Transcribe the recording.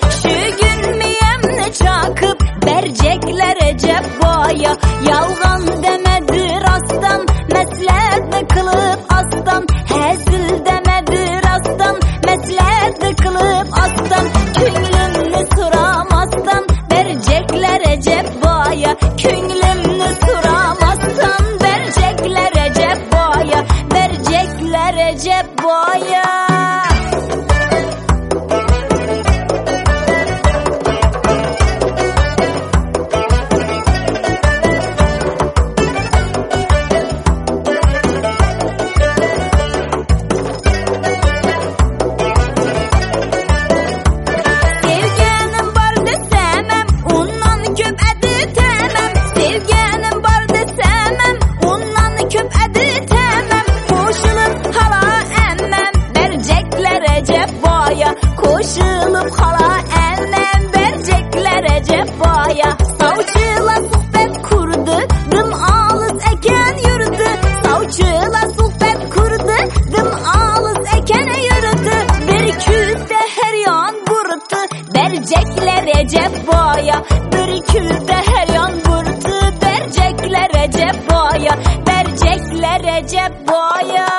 Şu gün miyemni çakıp bercekler Recep boya. Yalgan demedir aslan, meslet kılıp aslan. Hezil demedir aslan, meslet kılıp aslan. Künlümni suramazsan bercekler Recep boya. Künlümni suramazsan bercekler Recep boya. Bercekler Recep boya. Koşulup hala emmem bercekler Recep boya. Savcıyla sohbet kurdu, dım ağız eken yürüdü. Savcıyla sohbet kurdu, dım ağız eken yürüdü. Bir küzde her yan vurdu bercekler Recep boya. Bir küzde her yan vurdu bercekler Recep boya. Bercekler Recep boya.